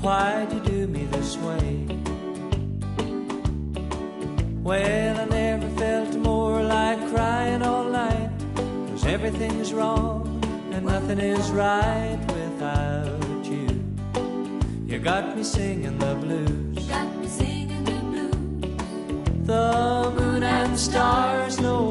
why'd you do me this way? Well, I never felt more like crying all night, 'cause everything's wrong and nothing is right without you. You got me singing the blues. You got me singing the blues. The moon and stars know